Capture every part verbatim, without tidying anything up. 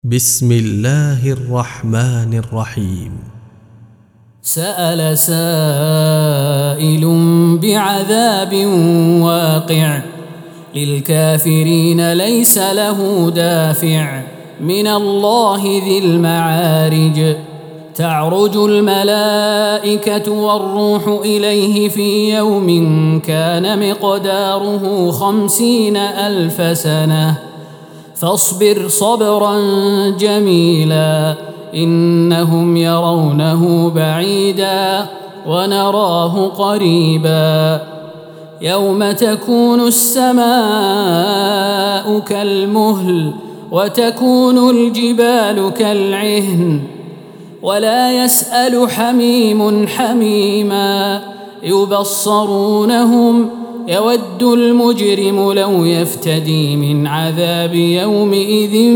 بسم الله الرحمن الرحيم. سأل سائل بعذاب واقع للكافرين ليس له دافع من الله ذي المعارج. تعرج الملائكة والروح إليه في يوم كان مقداره خمسين ألف سنة فاصبر صبرا جميلا إنهم يرونه بعيدا ونراه قريبا. يوم تكون السماء كالمهل وتكون الجبال كالعهن ولا يسأل حميم حميما يبصرونهم يود المجرم لو يفتدي من عذاب يومئذ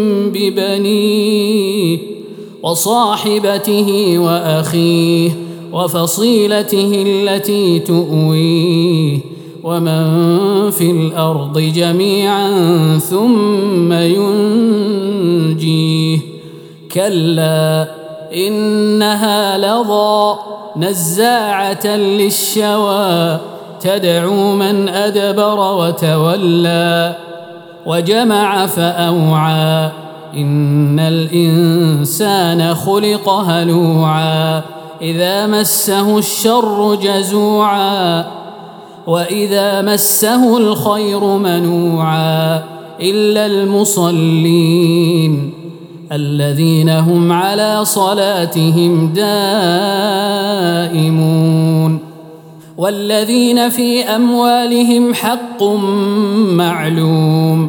ببنيه وصاحبته وأخيه وفصيلته التي تؤويه ومن في الأرض جميعا ثم ينجيه. كلا إنها لظى نزاعة للشوى تدعو من أدبر وتولى وجمع فأوعى. إن الإنسان خلق هلوعا إذا مسه الشر جزوعا وإذا مسه الخير منوعا إلا المصلين الذين هم على صلاتهم دائمون والذين في أموالهم حق معلوم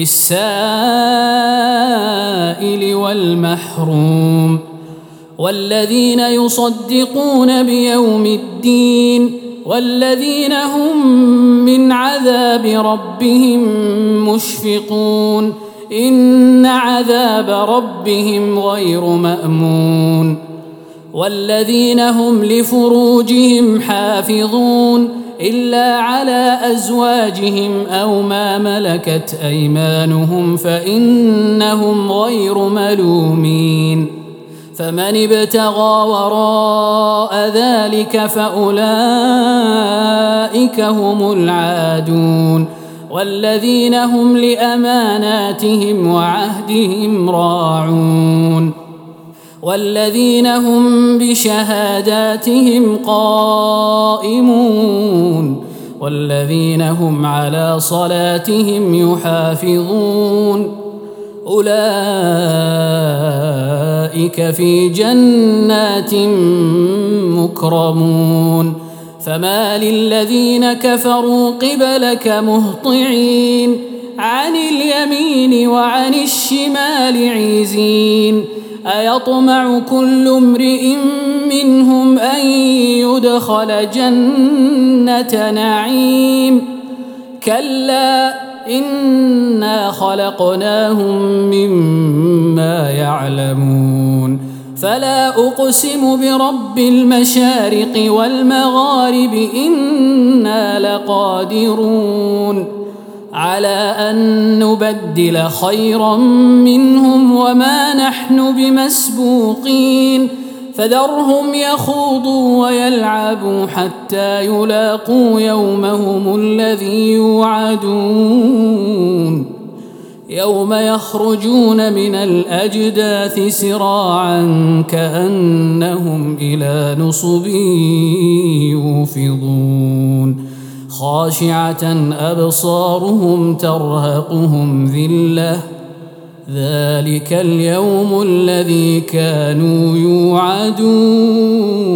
للسائل والمحروم والذين يصدقون بيوم الدين والذين هم من عذاب ربهم مشفقون إن عذاب ربهم غير مأمون. والذين هم لفروجهم حافظون إلا على أزواجهم أو ما ملكت أيمانهم فإنهم غير ملومين. فمن ابتغى وراء ذلك فأولئك هم العادون والذين هم لأماناتهم وعهدهم راعون والذين هم بشهاداتهم قائمون والذين هم على صلاتهم يحافظون أولئك في جنات مكرمون. فما للذين كفروا قبلك مهطعين عن اليمين وعن الشمال عزين أيطمع كل امرئ منهم أن يدخل جنة نعيم كلا إنا خلقناهم مما يعلمون. فلا أقسم برب المشارق والمغارب إنا لقادرون على أن نبدل خيرا منهم وما نحن بمسبوقين. فذرهم يخوضوا ويلعبوا حتى يلاقوا يومهم الذي يوعدون يوم يخرجون من الأجداث سراعا كأنهم إلى نصب يوفضون خاشعة أبصارهم ترهقهم ذلة ذلك اليوم الذي كانوا يوعدون.